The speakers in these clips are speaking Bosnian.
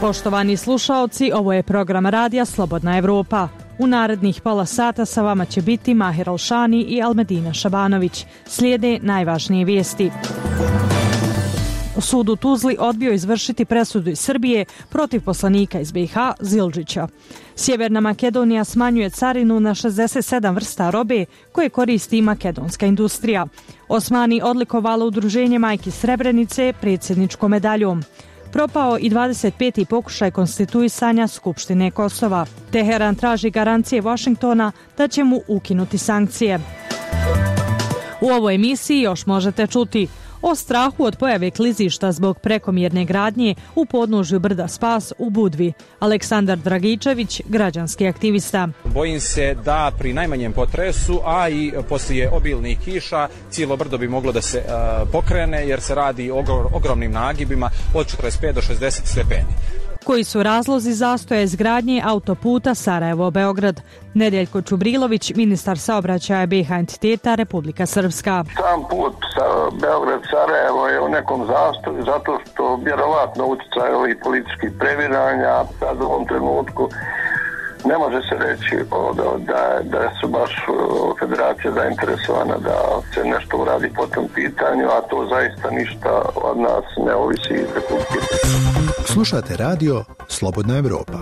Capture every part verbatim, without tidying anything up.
Poštovani slušaoci, ovo je program radija Slobodna Evropa. U narednih pola sata sa vama će biti Mahir Alšani i Almedina Šabanović. Slijede najvažnije vijesti. Sud u Tuzli odbio izvršiti presudu iz Srbije protiv poslanika iz B i H Zildžića. Sjeverna Makedonija smanjuje carinu na šezdeset sedam vrsta robe koje koristi makedonska industrija. Osmani odlikovala Udruženje Majki Srebrenice predsjedničkom medaljom. Propao i dvadeset peti pokušaj konstituisanja Skupštine Kosova. Teheran traži garancije Washingtona da će mu ukinuti sankcije. U ovoj emisiji još možete čuti o strahu od pojave klizišta zbog prekomjerne gradnje u podnožju brda Spas u Budvi. Aleksandar Dragičević, građanski aktivista. Bojim se da pri najmanjem potresu, a i poslije obilnih kiša, cijelo brdo bi moglo da se uh, pokrene jer se radi o ogromnim nagibima od četrdeset pet do šezdeset stepeni. Koji su razlozi zastoja izgradnje autoputa Sarajevo-Beograd? Nedeljko Čubrilović, ministar saobraćaja B i H entiteta Republika Srpska. Sam put sa Beograd-Sarajevo je u nekom zastoju zato što vjerovatno utjecaj ovih političkih previranja sad u ovom trenutku ne može se reći da, da, da su baš federacija zainteresovana da se nešto uradi po tom pitanju, a to zaista ništa od nas ne ovisi iz Republike Srpske. Slušate radio Slobodna Evropa.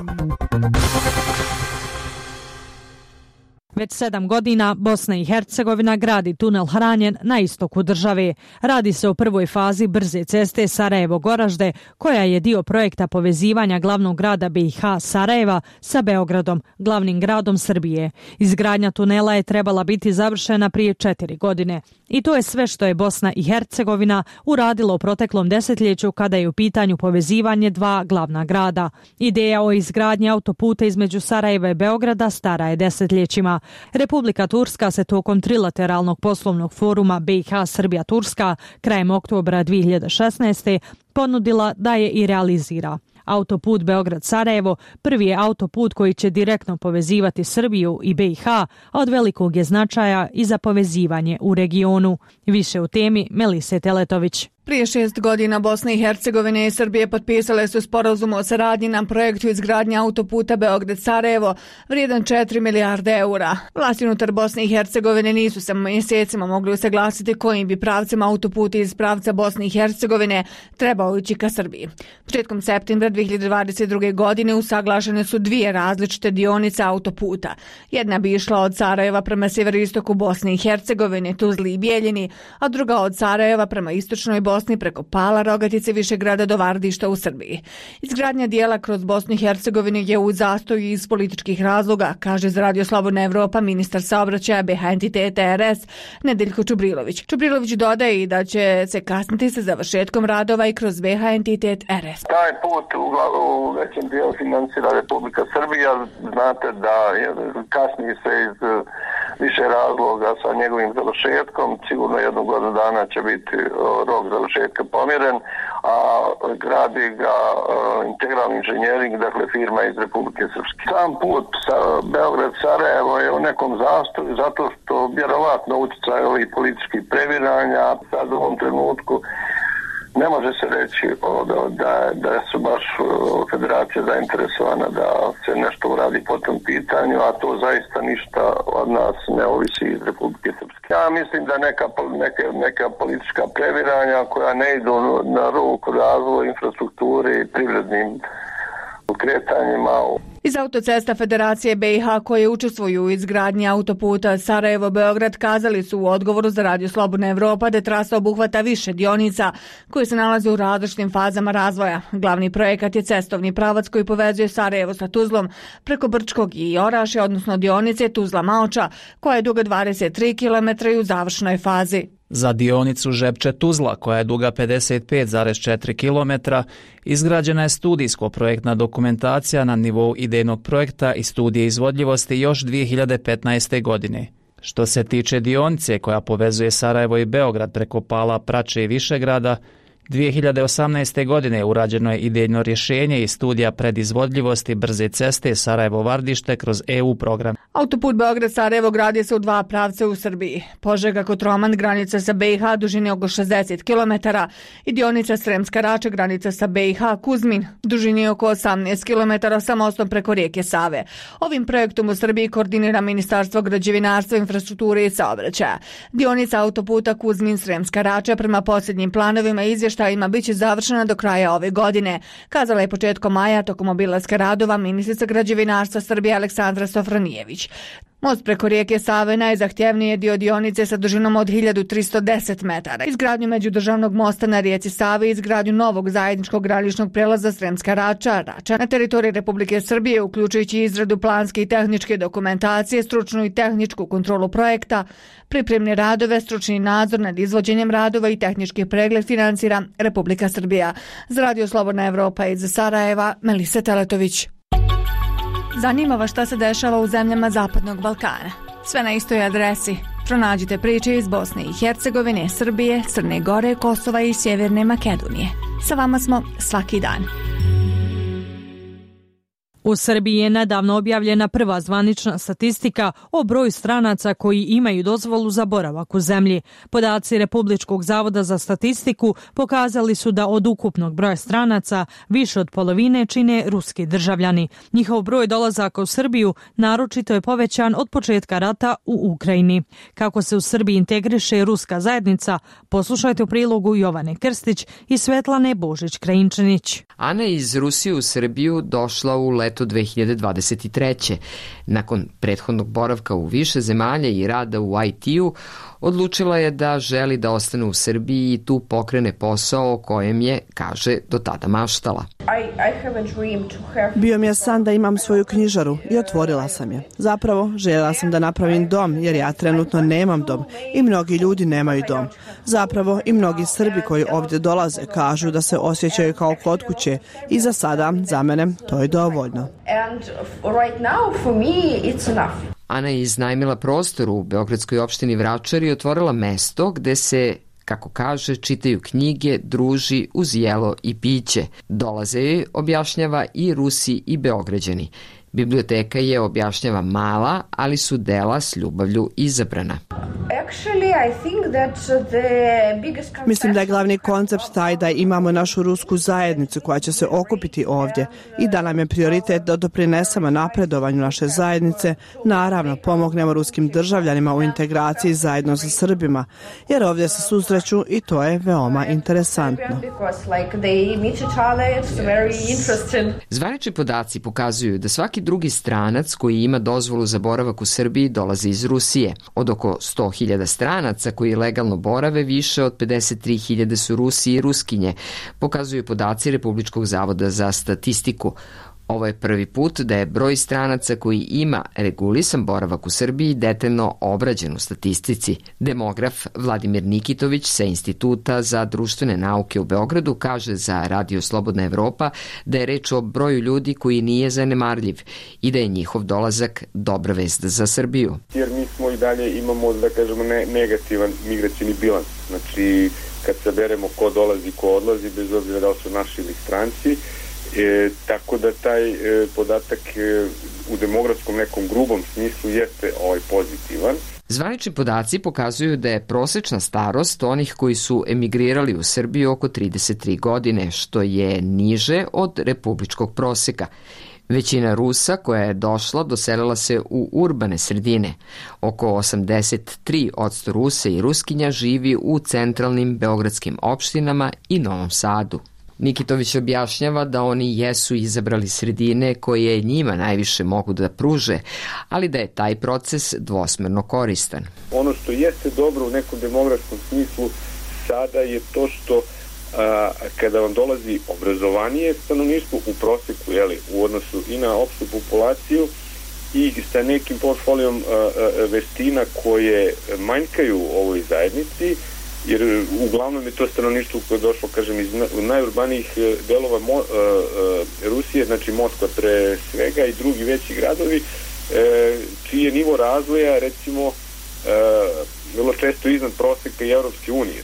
Već sedam godina Bosna i Hercegovina gradi tunel Hranjen na istoku države. Radi se o prvoj fazi brze ceste Sarajevo-Goražde, koja je dio projekta povezivanja glavnog grada B i H Sarajeva sa Beogradom, glavnim gradom Srbije. Izgradnja tunela je trebala biti završena prije četiri godine. I to je sve što je Bosna i Hercegovina uradila u proteklom desetljeću kada je u pitanju povezivanje dva glavna grada. Ideja o izgradnji autoputa između Sarajeva i Beograda stara je desetljećima. Republika Turska se tokom trilateralnog poslovnog foruma B i H Srbija-Turska krajem oktobra dvije hiljade šesnaeste. ponudila da je i realizira. Autoput Beograd-Sarajevo prvi je autoput koji će direktno povezivati Srbiju i B i H, a od velikog je značaja i za povezivanje u regionu. Više u temi Melise Teletović. Prije šest godina Bosna i Hercegovina i Srbije potpisale su sporazum o saradnji na projektu izgradnje autoputa Beograd-Sarajevo vrijedan četiri milijarde eura. Vlasti unutar Bosne i Hercegovine nisu se mjesecima mogli usaglasiti kojim bi pravcem autoputa iz pravca Bosne i Hercegovine trebao ići ka Srbiji. Početkom septembra dvije hiljade dvadeset druge. godine usaglašene su dvije različite dionice autoputa. Jedna bi išla od Sarajeva prema sjeveroistoku Bosne i Hercegovine, Tuzli i Bijeljini, a druga od Sarajeva prema istočnoj Bosni preko Pala, Rogatice, Višegrada do Vardišta u Srbiji. Izgradnja dijela kroz Bosnu i Hercegovinu je u zastoju iz političkih razloga, kaže za Radio Slobodna Evropa ministar saobraćaja B i H entiteta R S Nedeljko Čubrilović. Čubrilović dodaje i da će se kasniti sa završetkom radova i kroz B i H entitet R S. Taj put u većem dijelu financira Republika Srbija. Znate da kasni se iz više razloga sa njegovim završetkom. Sigurno jednu godinu dana će biti rok završetka pomjeren, a gradi ga integralni inženjering, dakle firma iz Republike Srpske. Sam put sa Beograd-Sarajevo je u nekom zastoju zato što vjerovatno utjecaj ovih političkih previranja sad u ovom trenutku ne može se reći da, da, da su baš federacija zainteresovana da se nešto uradi po tom pitanju, a to zaista ništa od nas ne ovisi iz Republike Srpske. Ja mislim da neka, neka, neka politička previranja koja ne idu na ruku razvoju infrastrukture i privrednim kretanjima. Iz autocesta Federacije B i H koje učestvuju u izgradnji autoputa Sarajevo-Beograd kazali su u odgovoru za Radio Slobodna Evropa da trasa obuhvata više dionica koje se nalaze u različitim fazama razvoja. Glavni projekat je cestovni pravac koji povezuje Sarajevo sa Tuzlom preko Brčkog i Orašja, odnosno dionice Tuzla-Maoča koja je duga dvadeset tri kilometra i u završnoj fazi. Za dionicu Žepče-Tuzla, koja je duga pedeset pet zarez četiri kilometra, izgrađena je studijsko-projektna dokumentacija na nivou idejnog projekta i studije izvodljivosti još dvije hiljade petnaeste. godine. Što se tiče dionice koja povezuje Sarajevo i Beograd preko Pala, Prače i Višegrada, dvije hiljade osamnaeste. godine urađeno je idejno rješenje i studija predizvodljivosti brze ceste Sarajevo-Vardište kroz E U program. Autoput Beograd-Sarajevo gradi se u dva pravca u Srbiji. Požega-Kotroman, granica sa B i H, dužine oko šezdeset kilometara i dionica Sremska Rača, granica sa B i H, Kuzmin, dužine oko osamnaest kilometara sa mostom preko rijeke Save. Ovim projektom u Srbiji koordinira Ministarstvo građevinarstva, infrastrukture i saobraćaja. Dionica autoputa Kuzmin-Sremska Rača prema posljednjim planovima i izvještajima biće završena do kraja ove godine, kazala je početkom maja tokom obilaska radova ministrica građevinarstva Srbije Aleksandra Sofronijević. Most preko rijeke Save najzahtjevniji je dio dionice sa dužinom od hiljadu tristo deset metara. Izgradnju međudržavnog mosta na rijeci Savi i izgradnju novog zajedničkog graničnog prelaza Sremska Rača, Rača na teritoriji Republike Srbije, uključujući izradu planske i tehničke dokumentacije, stručnu i tehničku kontrolu projekta, pripremne radove, stručni nadzor nad izvođenjem radova i tehnički pregled financira Republika Srbija. Za Radio Slobodna Evropa iz Sarajeva, Melisa Teletović. Zanima vas šta se dešava u zemljama Zapadnog Balkana? Sve na istoj adresi. Pronađite priče iz Bosne i Hercegovine, Srbije, Crne Gore, Kosova i Sjeverne Makedonije. Sa vama smo svaki dan. U Srbiji je nedavno objavljena prva zvanična statistika o broju stranaca koji imaju dozvolu za boravak u zemlji. Podaci Republičkog zavoda za statistiku pokazali su da od ukupnog broja stranaca više od polovine čine ruski državljani. Njihov broj dolazaka u Srbiju naročito je povećan od početka rata u Ukrajini. Kako se u Srbiji integriše ruska zajednica, poslušajte u prilogu Jovane Krstić i Svetlane Božić-Krajinčanić. Ana je iz Rusije u Srbiju došla u leto dve hiljade dvadeset treće. Nakon prethodnog boravka u više zemalja i rada u I T-u, odlučila je da želi da ostane u Srbiji i tu pokrene posao o kojem je, kaže, do tada maštala. Bio mi je san da imam svoju knjižaru i otvorila sam je. Zapravo, željela sam da napravim dom jer ja trenutno nemam dom i mnogi ljudi nemaju dom. Zapravo i mnogi Srbi koji ovdje dolaze kažu da se osjećaju kao kod kuće i za sada, za mene, to je dovoljno. Ana je iznajmila prostor u beogradskoj opštini Vračar i otvorila mesto gde se, kako kaže, čitaju knjige, druži uz jelo i piće. Dolaze joj, objašnjava, i Rusi i Beograđani. Biblioteka je, objašnjava, mala, ali su dela s ljubavlju izabrana. Mislim da je glavni koncept taj da imamo našu rusku zajednicu koja će se okupiti ovdje i da nam je prioritet da doprinesemo napredovanju naše zajednice, naravno pomognemo ruskim državljanima u integraciji zajedno sa Srbima, jer ovdje se susreću i to je veoma interesantno. Zvanični podaci pokazuju da svaki drugi stranac koji ima dozvolu za boravak u Srbiji dolazi iz Rusije. Od oko sto hiljada stranaca koji legalno borave, više od pedeset tri hiljade su Rusi i Ruskinje, pokazuju podaci Republičkog zavoda za statistiku. Ovo je prvi put da je broj stranaca koji ima regulisan boravak u Srbiji detaljno obrađen u statistici. Demograf Vladimir Nikitović sa Instituta za društvene nauke u Beogradu kaže za Radio Slobodna Evropa da je reč o broju ljudi koji nije zanemarljiv i da je njihov dolazak dobra vest za Srbiju. Jer mi smo i dalje imamo, da kažemo, ne, negativan migracijni bilans. Znači, kad saberemo ko dolazi, ko odlazi, bez obzira da li su naši ili stranci, E, tako da taj e, podatak e, u demografskom nekom grubom smislu jeste ovaj pozitivan. Zvanični podaci pokazuju da je prosečna starost onih koji su emigrirali u Srbiju oko trideset tri godine, što je niže od republičkog proseka. Većina Rusa koja je došla doselila se u urbane sredine. Oko osamdeset tri posto Rusa i Ruskinja živi u centralnim beogradskim opštinama i Novom Sadu. Nikitović objašnjava da oni jesu izabrali sredine koje njima najviše mogu da pruže, ali da je taj proces dvosmerno koristan. Ono što jeste dobro u nekom demografskom smislu sada je to što a, kada vam dolazi obrazovanije stanovništvo u proseku, jeli, u odnosu i na opštu populaciju i sa nekim portfolijom a, a, veština koje manjkaju u ovoj zajednici, jer uglavnom je to stanovništvo koje je došlo, kažem, iz najurbanijih delova Mo, uh, uh, Rusije, znači Moskva pre svega i drugi veći gradovi, uh, čiji je nivo razvoja, recimo, uh, vrlo često iznad proseka i Evropske unije.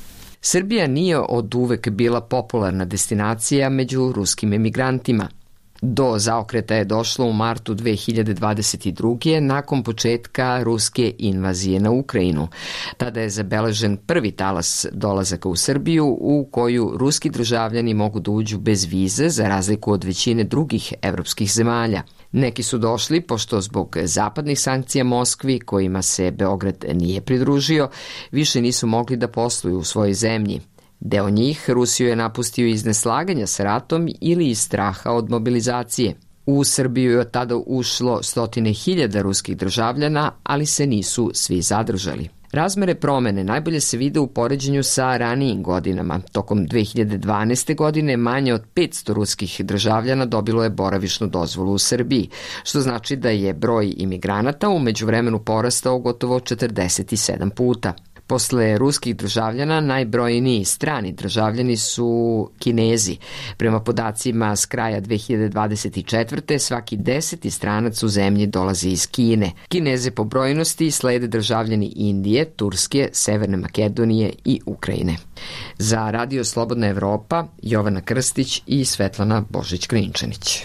Srbija nije od uvek bila popularna destinacija među ruskim emigrantima. Do zaokreta je došlo u martu dve hiljade dvadeset druge. nakon početka ruske invazije na Ukrajinu. Tada je zabeležen prvi talas dolazaka u Srbiju u koju ruski državljani mogu da uđu bez vize za razliku od većine drugih evropskih zemalja. Neki su došli pošto zbog zapadnih sankcija Moskvi, kojima se Beograd nije pridružio, više nisu mogli da posluju u svojoj zemlji. Deo njih Rusiju je napustio iz neslaganja sa ratom ili iz straha od mobilizacije. U Srbiju je od tada ušlo stotine hiljada ruskih državljana, ali se nisu svi zadržali. Razmere promene najbolje se vide u poređenju sa ranijim godinama. Tokom dve hiljade dvanaeste. godine manje od petsto ruskih državljana dobilo je boravišnu dozvolu u Srbiji, što znači da je broj imigranata u međuvremenu porastao gotovo četrdeset sedam puta. Posle ruskih državljana najbrojniji strani državljani su Kinezi. Prema podacima s kraja dve hiljade dvadeset četvrte. svaki deseti stranac u zemlji dolazi iz Kine. Kineze po brojnosti slede državljani Indije, Turske, Severne Makedonije i Ukrajine. Za Radio Slobodna Evropa, Jovana Krstić i Svetlana Božić-Krinčanić.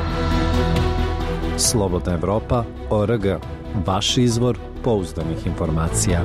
Slobodna Evropa, O R G. Vaš izvor pouzdanih informacija.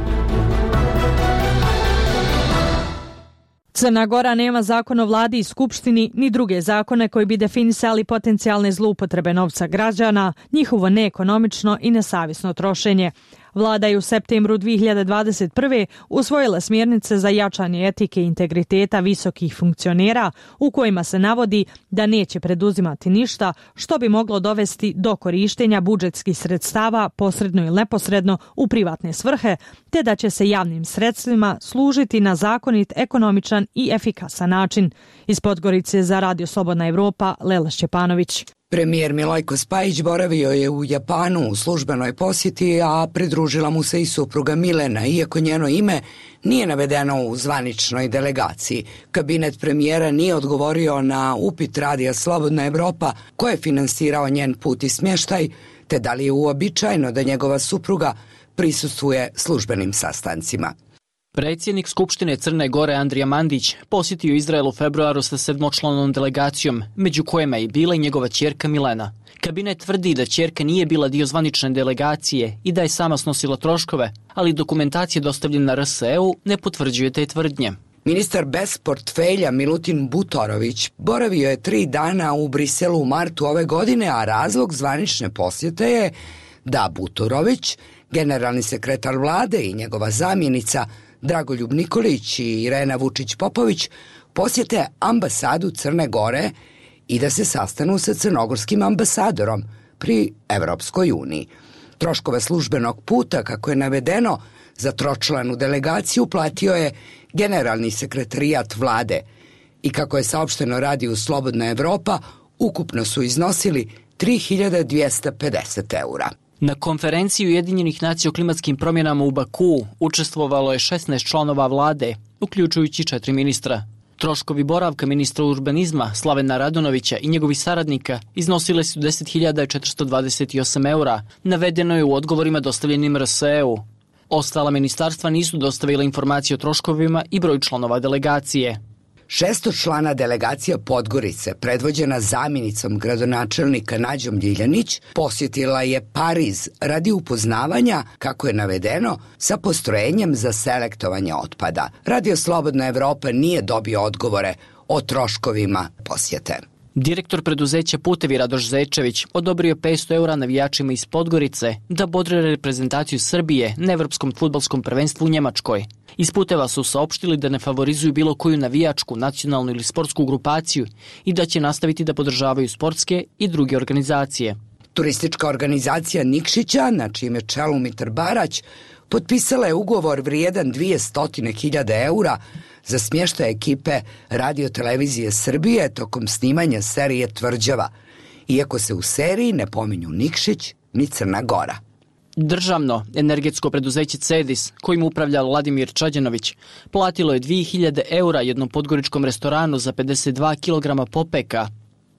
Crna Gora nema zakon o vladi i skupštini ni druge zakone koji bi definisali potencijalne zloupotrebe novca građana, njihovo neekonomično i nesavjesno trošenje. Vlada je u septembru dve hiljade dvadeset prve. usvojila smjernice za jačanje etike i integriteta visokih funkcionera u kojima se navodi da neće preduzimati ništa što bi moglo dovesti do korištenja budžetskih sredstava posredno ili neposredno u privatne svrhe, te da će se javnim sredstvima služiti na zakonit, ekonomičan i efikasan način. Iz Podgorice za Radio Slobodna Evropa, Lela Šćepanović. Premijer Milojko Spajić boravio je u Japanu u službenoj posjeti, a pridružila mu se i supruga Milena, iako njeno ime nije navedeno u zvaničnoj delegaciji. Kabinet premijera nije odgovorio na upit Radija Slobodna Evropa ko je finansirao njen put i smještaj, te da li je uobičajeno da njegova supruga prisustvuje službenim sastancima. Predsjednik Skupštine Crne Gore Andrija Mandić posjetio Izrael u februaru sa sedmočlanom delegacijom, među kojima je bila i njegova ćerka Milena. Kabinet tvrdi da ćerka nije bila dio zvanične delegacije i da je sama snosila troškove, ali dokumentacija dostavljena R S E-u ne potvrđuje te tvrdnje. Ministar bez portfelja Milutin Butorović boravio je tri dana u Briselu u martu ove godine, a razlog zvanične posjete je da Butorović, generalni sekretar vlade i njegova zamjenica Dragoljub Nikolić i Irena Vučić-Popović posjete ambasadu Crne Gore i da se sastanu sa crnogorskim ambasadorom pri Evropskoj uniji. Troškove službenog puta, kako je navedeno, za tročlanu delegaciju platio je generalni sekretarijat vlade i kako je saopšteno Radiju Slobodna Evropa, ukupno su iznosili tri hiljade dvjesto pedeset eura. Na konferenciji Ujedinjenih nacija o klimatskim promjenama u Bakuu učestvovalo je šesnaest članova vlade, uključujući četiri ministra. Troškovi boravka ministra urbanizma Slavena Radonovića i njegovih saradnika iznosile su deset hiljada četiristo dvadeset osam eura, navedeno je u odgovorima dostavljenim R S E-u. Ostala ministarstva nisu dostavila informacije o troškovima i broju članova delegacije. Šestočlana delegacija Podgorice, predvođena zamjenicom gradonačelnika Nađom Ljiljanić, posjetila je Pariz radi upoznavanja, kako je navedeno, sa postrojenjem za selektovanje otpada. Radio Slobodna Evropa nije dobio odgovore o troškovima posjete. Direktor preduzeća Putevi Radoš Zečević odobrio petsto eura navijačima iz Podgorice da bodre reprezentaciju Srbije na evropskom fudbalskom prvenstvu u Njemačkoj. Iz Puteva su saopštili da ne favorizuju bilo koju navijačku, nacionalnu ili sportsku grupaciju i da će nastaviti da podržavaju sportske i druge organizacije. Turistička organizacija Nikšića, na čijem je čelu Mitar Barać, potpisala je ugovor vrijedan dvjesto hiljada eura za smještaj ekipe Radio Televizije Srbije tokom snimanja serije Tvrđava, iako se u seriji ne pominju Nikšić ni Crna Gora. Državno energetsko preduzeće Cedis, kojim upravlja Vladimir Čađanović, platilo je dvije hiljade eura jednom podgoričkom restoranu za pedeset dva kilograma popeka.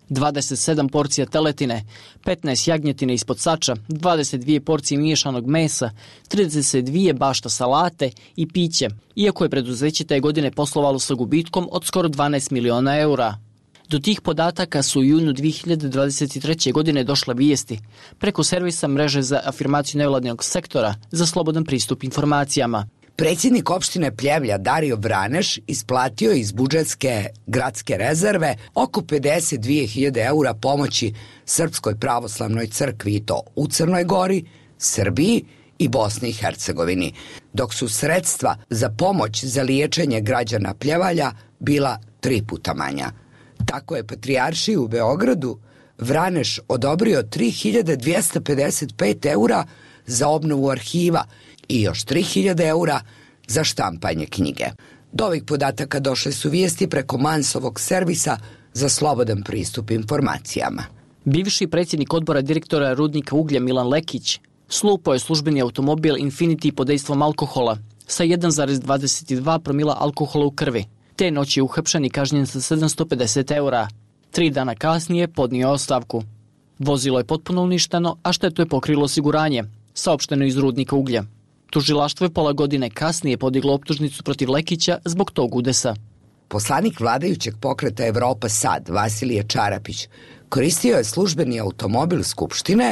dvadeset sedam porcija teletine, petnaest jagnjetine ispod sača, dvadeset dvije porcije miješanog mesa, trideset dvije bašta salate i piće, iako je preduzeće te godine poslovalo sa gubitkom od skoro dvanaest miliona eura. Do tih podataka su u junu dvije hiljade dvadeset treće. godine došle vijesti preko servisa mreže za afirmaciju nevladnog sektora za slobodan pristup informacijama. Predsjednik opštine Pljevlja Dario Vraneš isplatio iz budžetske gradske rezerve oko pedeset dvije hiljade eura pomoći Srpskoj pravoslavnoj crkvi i to u Crnoj Gori, Srbiji i Bosni i Hercegovini, dok su sredstva za pomoć za liječenje građana Pljevalja bila tri puta manja. Tako je Patrijaršiji u Beogradu Vraneš odobrio tri hiljade dvjesto pedeset pet eura za obnovu arhiva i još tri hiljade eura za štampanje knjige. Do ovih podataka došle su vijesti preko Mansovog servisa za slobodan pristup informacijama. Bivši predsjednik odbora direktora rudnika uglja Milan Lekić slupao je službeni automobil Infiniti pod dejstvom alkohola sa jedan zarez dvadeset dva promila alkohola u krvi. Te noći je uhapšen i kažnjen sa sedamsto pedeset eura. Tri dana kasnije podnio ostavku. Vozilo je potpuno uništeno, a štetu je pokrilo osiguranje, saopšteno iz rudnika uglja. Tužilaštvo je pola godine kasnije podiglo optužnicu protiv Lekića zbog tog udesa. Poslanik vladajućeg pokreta Evropa Sad, Vasilije Čarapić, koristio je službeni automobil Skupštine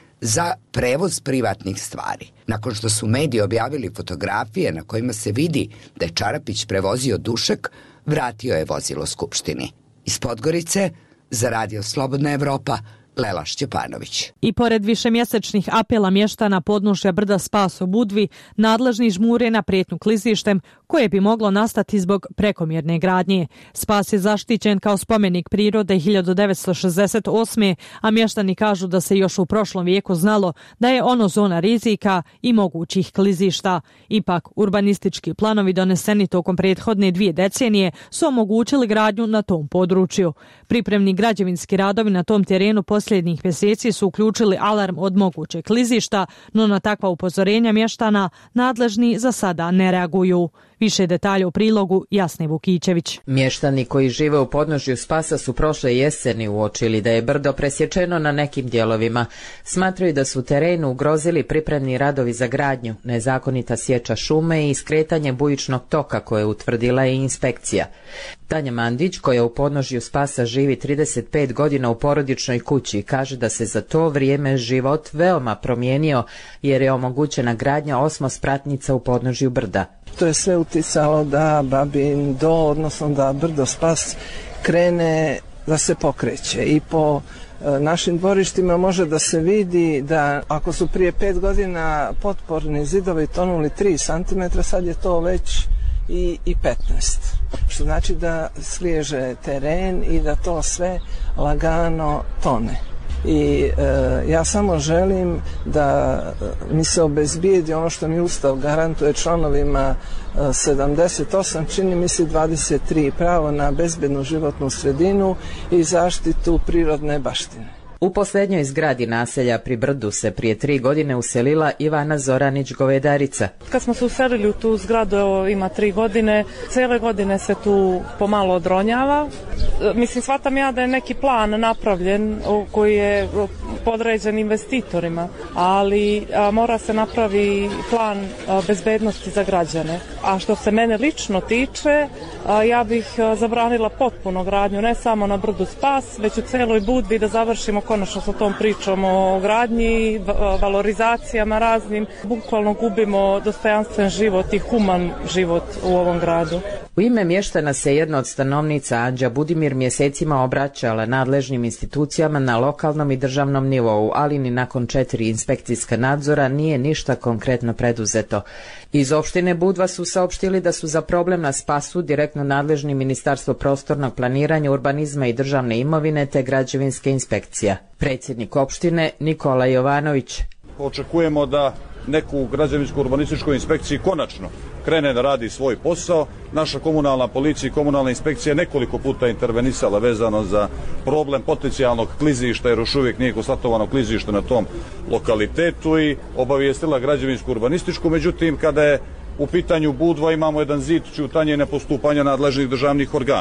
za prevoz privatnih stvari. Nakon što su mediji objavili fotografije na kojima se vidi da je Čarapić prevozio dušek, vratio je vozilo Skupštini. Iz Podgorice za Radio Slobodna Evropa, Lela Šćepanović. I pored višemjesečnih apela mještana podnožja brda Spas u Budvi, nadležni žmure na prijetnju klizištem koje bi moglo nastati zbog prekomjerne gradnje. Spas je zaštićen kao spomenik prirode hiljadu devetsto šezdeset osme. a mještani kažu da se još u prošlom vijeku znalo da je ono zona rizika i mogućih klizišta. Ipak, urbanistički planovi doneseni tokom prethodne dvije decenije su omogućili gradnju na tom području. Pripremni građevinski radovi na tom terenu posljednjih mjeseci su uključili alarm od mogućeg klizišta, no na takva upozorenja mještana nadležni za sada ne reaguju. Više detalja u prilogu Jasne Vukićević. Mještani koji žive u podnožju Spasa su prošle jeseni uočili da je brdo presječeno na nekim dijelovima. Smatraju da su terenu ugrozili pripremni radovi za gradnju, nezakonita sječa šume i skretanje bujičnog toka koje je utvrdila i inspekcija. Tanja Mandić, koja u podnožju Spasa živi trideset pet godina u porodičnoj kući, kaže da se za to vrijeme život veoma promijenio jer je omogućena gradnja osmospratnica u podnožju brda. To je sve uticalo da Babin do, odnosno da brdo Spas krene da se pokreće i po e, našim dvorištima može da se vidi da ako su prije pet godina potporni zidovi tonuli tri centimetra, sad je to već i, i petnaest. Što znači da sliježe teren i da to sve lagano tone. I e, ja samo želim da mi se obezbijedi ono što mi Ustav garantuje članovima e, sedamdeset osam, čini mi se dvadeset tri, pravo na bezbednu životnu sredinu i zaštitu prirodne baštine. U posljednjoj zgradi naselja pri brdu se prije tri godine uselila Ivana Zoranić-Govedarica. Kad smo se uselili u tu zgradu, evo, ima tri godine, cijele godine se tu pomalo odronjava. Mislim, shvatam ja da je neki plan napravljen koji je podređen investitorima, ali a, mora se napravi plan a, bezbednosti za građane. A što se mene lično tiče, a, ja bih a, zabranila potpuno gradnju, ne samo na brdu Spas, već u celoj Budvi da završimo konačno sa tom pričom o gradnji, valorizacijama raznim. Bukvalno gubimo dostojanstven život i human život u ovom gradu. U ime mještana se jedna od stanovnica Anđa Budimir mjesecima obraćala nadležnim institucijama na lokalnom i državnom nivou, ali ni nakon četiri inspekcijska nadzora nije ništa konkretno preduzeto. Iz opštine Budva su saopštili da su za problem na Spasu direktno nadležni Ministarstvo prostornog planiranja, urbanizma i državne imovine te građevinske inspekcija. Predsjednik opštine Nikola Jovanović. Očekujemo da neku građevinsku urbanističkoj inspekciji konačno krene da radi svoj posao. Naša komunalna policija i komunalna inspekcija nekoliko puta intervenisala vezano za problem potencijalnog klizišta, jer još uvijek nije konstatovano klizište na tom lokalitetu i obavijestila građevinsku urbanističku. Međutim, kada je u pitanju Budva imamo jedan zid čutanja i nepostupanja nadležnih državnih organa.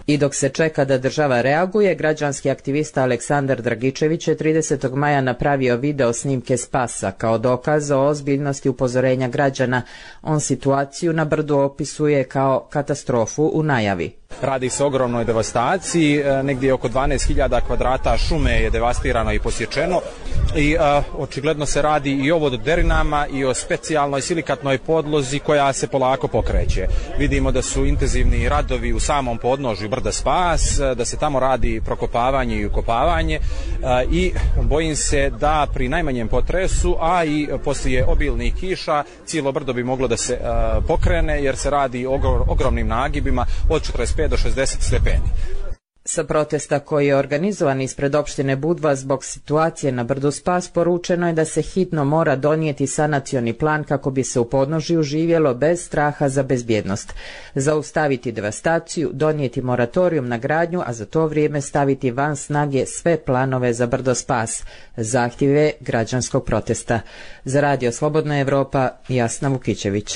I dok se čeka da država reaguje, građanski aktivista Aleksandar Dragičević je tridesetog maja napravio video snimke spasa kao dokaz o ozbiljnosti upozorenja građana. On situaciju na brdu opisuje kao katastrofu u najavi. Radi se o ogromnoj devastaciji, negdje oko dvanaest hiljada kvadrata šume je devastirano i posječeno i a, očigledno se radi i o vododerinama i o specijalnoj silikatnoj podlozi koja se polako pokreće. Vidimo da su intenzivni radovi u samom podnožju brda Spas, da se tamo radi prokopavanje i ukopavanje a, i bojim se da pri najmanjem potresu, a i poslije obilnih kiša, cijelo brdo bi moglo da se a, pokrene jer se radi o ogromnim nagibima od četrdeset pet do šezdeset stepeni. Sa protesta koji je organizovan ispred opštine Budva zbog situacije na brdu Spas poručeno je da se hitno mora donijeti sanacioni plan kako bi se u podnožju živjelo bez straha za bezbjednost. Zaustaviti devastaciju, donijeti moratorium na gradnju, a za to vrijeme staviti van snage sve planove za brdo Spas. Zahtjeve građanskog protesta. Za Radio Slobodna Evropa, Jasna Vukićević.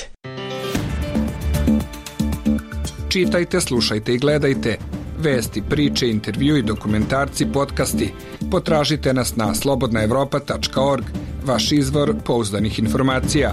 Čitajte, slušajte i gledajte. Vesti, priče, intervju i dokumentarci, podcasti. Potražite nas na slobodna evropa tačka org, vaš izvor pouzdanih informacija.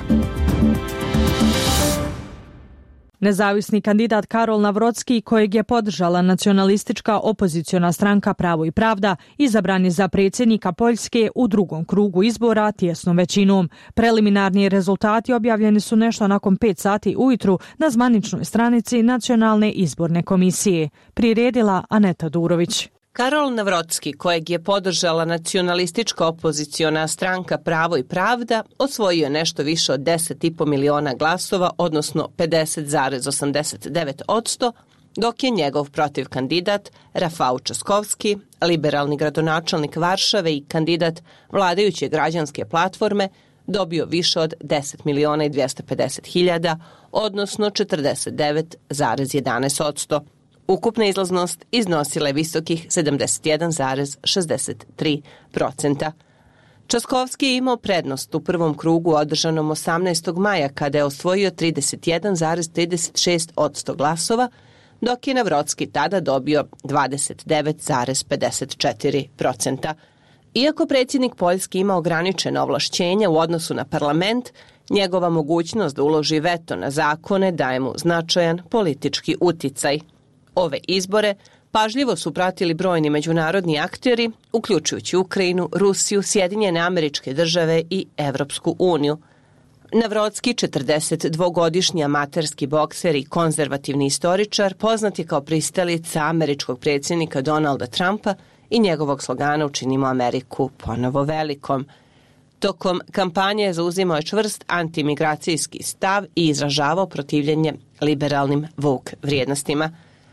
Nezavisni kandidat Karol Navrocki, kojeg je podržala nacionalistička opoziciona stranka Pravo i pravda, izabran je za predsjednika Poljske u drugom krugu izbora tjesnom većinom. Preliminarni rezultati objavljeni su nešto nakon pet sati ujutru na zvaničnoj stranici Nacionalne izborne komisije. Priredila Aneta Durović. Karol Navrocki, kojeg je podržala nacionalistička opoziciona stranka Pravo i pravda, osvojio je nešto više od deset i po miliona glasova, odnosno pedeset zarez osamdeset devet posto, dok je njegov protiv kandidat Rafał Trzaskowski, liberalni gradonačelnik Varšave i kandidat vladajuće građanske platforme, dobio više od deset miliona i dvjesto pedeset hiljada, odnosno četrdeset devet zarez jedanaest posto. Ukupna izlaznost iznosila je visokih sedamdeset jedan zarez šezdeset tri posto. Trzaskowski je imao prednost u prvom krugu održanom osamnaestog maja kada je osvojio trideset jedan zarez trideset šest posto glasova, dok je Navrocki tada dobio dvadeset devet zarez pedeset četiri posto. Iako predsjednik Poljske ima ograničena ovlašćenja u odnosu na parlament, njegova mogućnost da uloži veto na zakone daje mu značajan politički uticaj. Ove izbore pažljivo su pratili brojni međunarodni akteri, uključujući Ukrajinu, Rusiju, Sjedinjene Američke Države i Evropsku uniju. Navrocki, četrdesetdvogodišnji amaterski bokser i konzervativni istoričar, poznat je kao pristalica američkog predsjednika Donalda Trumpa i njegovog slogana Učinimo Ameriku ponovo velikom. Tokom kampanje je zauzimao je čvrst antimigracijski stav i izražavao protivljenje liberalnim woke vrijednostima.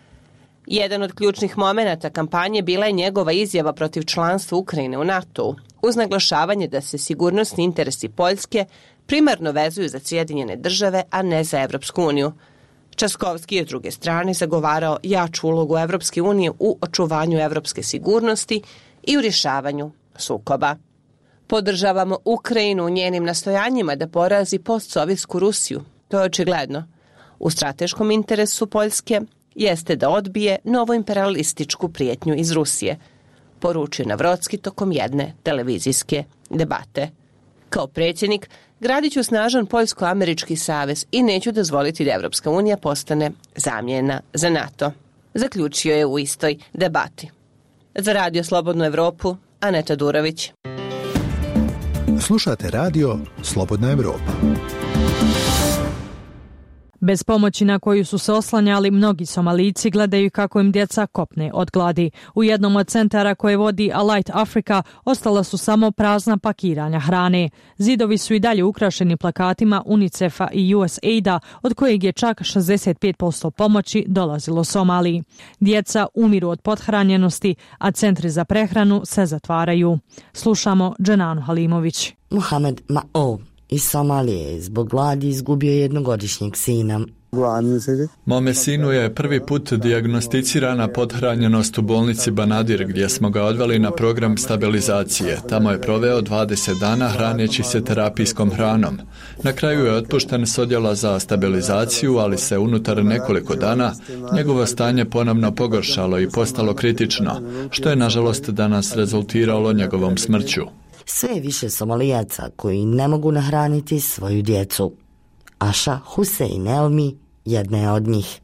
Jedan od ključnih momenata kampanje bila je njegova izjava protiv članstva Ukrajine u NATO-u, uz naglašavanje da se sigurnosni interesi Poljske primarno vezuju za Sjedinjene države, a ne za Evropsku uniju. Trzaskowski je s druge strane zagovarao jaču ulogu Evropske unije u očuvanju evropske sigurnosti i u rješavanju sukoba. Podržavamo Ukrajinu u njenim nastojanjima da porazi postsovjetsku Rusiju. To je očigledno. U strateškom interesu Poljske jeste da odbije novoimperialističku prijetnju iz Rusije, poručio Navrocki tokom jedne televizijske debate. Kao predsjednik, gradit ću snažan Poljsko-američki savez i neću dozvoliti da Evropska unija postane zamjena za NATO, zaključio je u istoj debati. Za Radio Slobodnu Evropu, Aneta Durović. Slušate Radio Slobodna Evropa. Bez pomoći na koju su se oslanjali, mnogi Somalijci gledaju kako im djeca kopne od gladi. U jednom od centara koje vodi Alight Africa ostala su samo prazna pakiranja hrane. Zidovi su i dalje ukrašeni plakatima UNICEF-a i U S A I D-a, od kojeg je čak šezdeset pet posto pomoći dolazilo Somaliji. Djeca umiru od pothranjenosti, a centri za prehranu se zatvaraju. Slušamo Dženanu Halimović. Mohamed Ma'ob iz Somalije zbog gladi izgubio jednogodišnjeg sina. Mome sinu je prvi put dijagnosticirana pothranjenost u bolnici Banadir, gdje smo ga odveli na program stabilizacije. Tamo je proveo dvadeset dana hraneći se terapijskom hranom. Na kraju je otpušten s odjela za stabilizaciju, ali se unutar nekoliko dana njegovo stanje ponovno pogoršalo i postalo kritično, što je nažalost danas rezultiralo njegovom smrću. Sve je više Somalijaca koji ne mogu nahraniti svoju djecu. Aša Husein Elmi jedna je od njih.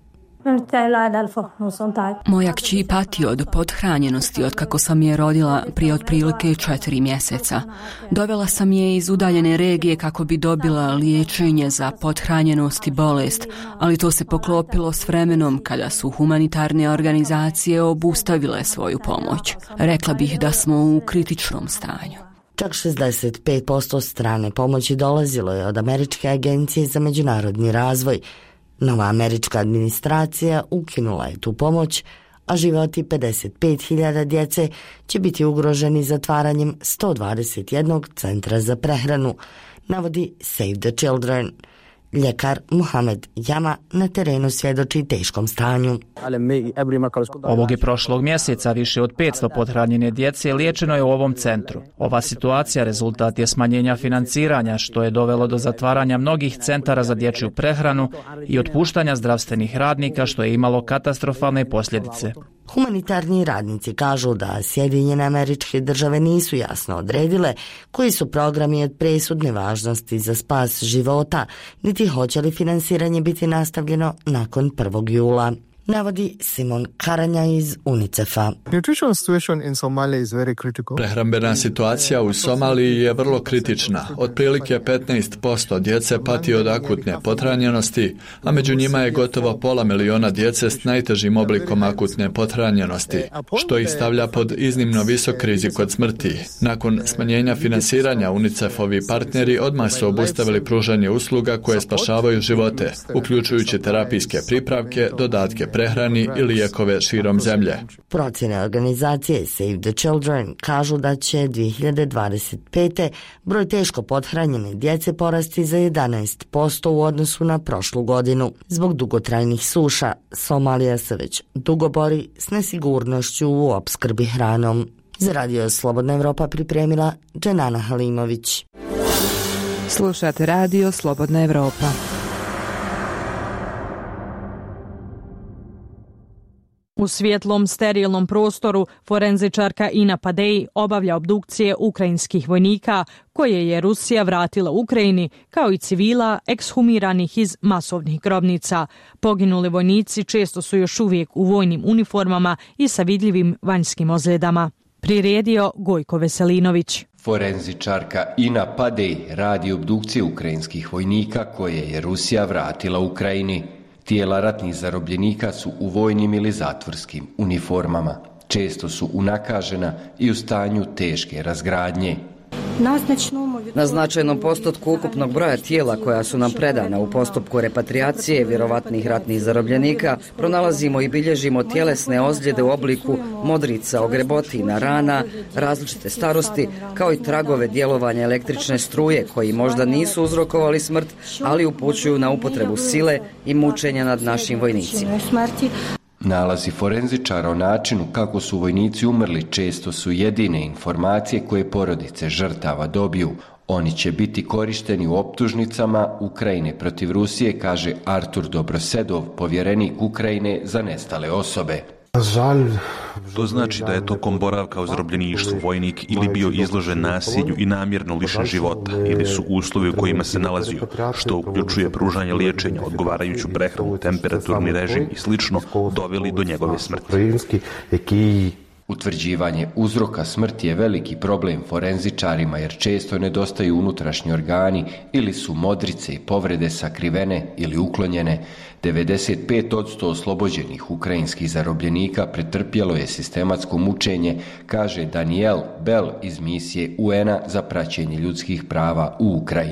Moja kći pati od pothranjenosti od kako sam je rodila prije otprilike četiri mjeseca. Dovela sam je iz udaljene regije kako bi dobila liječenje za pothranjenost i bolest, ali to se poklopilo s vremenom kada su humanitarne organizacije obustavile svoju pomoć. Rekla bih da smo u kritičnom stanju. Čak šezdeset pet posto strane pomoći dolazilo je od Američke agencije za međunarodni razvoj. Nova američka administracija ukinula je tu pomoć, a životi pedeset pet hiljada djece će biti ugroženi zatvaranjem sto dvadeset jednog centra za prehranu, navodi Save the Children. Ljekar Muhamed Jama na terenu svjedoči teškom stanju. Ovog je prošlog mjeseca više od petsto pothranjene djece liječeno je u ovom centru. Ova situacija rezultat je smanjenja financiranja, što je dovelo do zatvaranja mnogih centara za dječju prehranu i otpuštanja zdravstvenih radnika, što je imalo katastrofalne posljedice. Humanitarni radnici kažu da Sjedinjene Američke Države nisu jasno odredile koji su programi od presudne važnosti za spas života, niti hoće li finansiranje biti nastavljeno nakon prvog jula. Navodi Simon Karanja iz UNICEF-a. Prehrambena situacija u Somaliji je vrlo kritična. Otprilike petnaest posto djece pati od akutne pothranjenosti, a među njima je gotovo pola miliona djece s najtežim oblikom akutne pothranjenosti, što ih stavlja pod iznimno visok rizik od smrti. Nakon smanjenja finansiranja, UNICEF-ovi partneri odmah su obustavili pružanje usluga koje spašavaju živote, uključujući terapijske pripravke, dodatke prehrani i lijekove širom zemlje. Procjene organizacije Save the Children kažu da će dvije hiljade dvadeset pete. broj teško pothranjene djece porasti za jedanaest posto u odnosu na prošlu godinu. Zbog dugotrajnih suša, Somalija se već dugo bori s nesigurnošću u opskrbi hranom. Za Radio Slobodna Evropa pripremila Dženana Halimović. Slušate Radio Slobodna Evropa. U svjetlom, sterilnom prostoru forenzičarka Ina Padej obavlja obdukcije ukrajinskih vojnika koje je Rusija vratila Ukrajini, kao i civila ekshumiranih iz masovnih grobnica. Poginuli vojnici često su još uvijek u vojnim uniformama i sa vidljivim vanjskim ozljedama. Priredio Gojko Veselinović. Forenzičarka Ina Padej radi obdukcije ukrajinskih vojnika koje je Rusija vratila Ukrajini. Tijela ratnih zarobljenika su u vojnim ili zatvorskim uniformama. Često su unakažena i u stanju teške razgradnje. Na značajnom postotku ukupnog broja tijela koja su nam predana u postupku repatriacije vjerovatnih ratnih zarobljenika pronalazimo i bilježimo tjelesne ozljede u obliku modrica, ogrebotina, rana, različite starosti, kao i tragove djelovanja električne struje koji možda nisu uzrokovali smrt, ali upućuju na upotrebu sile i mučenja nad našim vojnicima. Nalazi forenzičara o načinu kako su vojnici umrli često su jedine informacije koje porodice žrtava dobiju. Oni će biti korišteni u optužnicama Ukrajine protiv Rusije, kaže Artur Dobrosedov, povjerenik Ukrajine za nestale osobe. To znači da je tokom boravka u zarobljeništvu vojnik ili bio izložen nasilju i namjerno lišen života, ili su uslovi u kojima se nalazio, što uključuje pružanje liječenja, odgovarajuću prehranu, temperaturni režim i slično, doveli do njegove smrti. Utvrđivanje uzroka smrti je veliki problem forenzičarima jer često nedostaju unutrašnji organi ili su modrice i povrede sakrivene ili uklonjene. devedeset pet posto oslobođenih ukrajinskih zarobljenika pretrpjelo je sistematsko mučenje, kaže Daniel Bell iz misije U N-a za praćenje ljudskih prava u Ukrajini.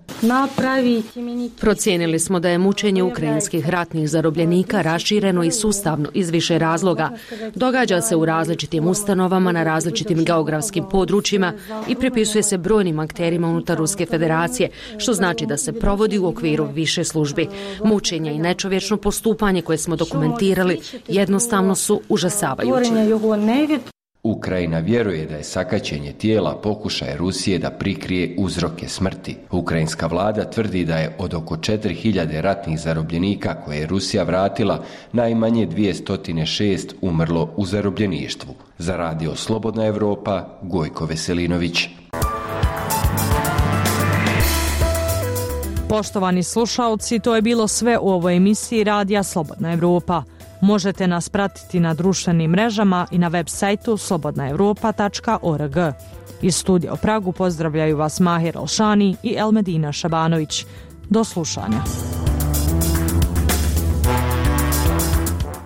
Procijenili smo da je mučenje ukrajinskih ratnih zarobljenika rašireno i sustavno iz više razloga. Događa se u različitim ustanovama na različitim geografskim područjima i pripisuje se brojnim akterima unutar Ruske federacije, što znači da se provodi u okviru više službi. Mučenje i nečovječno postupanje koje smo dokumentirali jednostavno su užasavajuće. Ukrajina vjeruje da je sakaćenje tijela pokušaj Rusije da prikrije uzroke smrti. Ukrajinska vlada tvrdi da je od oko četiri hiljade ratnih zarobljenika koje je Rusija vratila, najmanje dvjesto šest umrlo u zarobljeništvu. Za radio Slobodna Evropa, Gojko Veselinović. Poštovani slušaoci, to je bilo sve u ovoj emisiji Radija Slobodna Evropa. Možete nas pratiti na društvenim mrežama i na web sajtu slobodna evropa tačka org. Iz studija u Pragu pozdravljaju vas Mahir Alšani i Elmedina Šabanović. Do slušanja.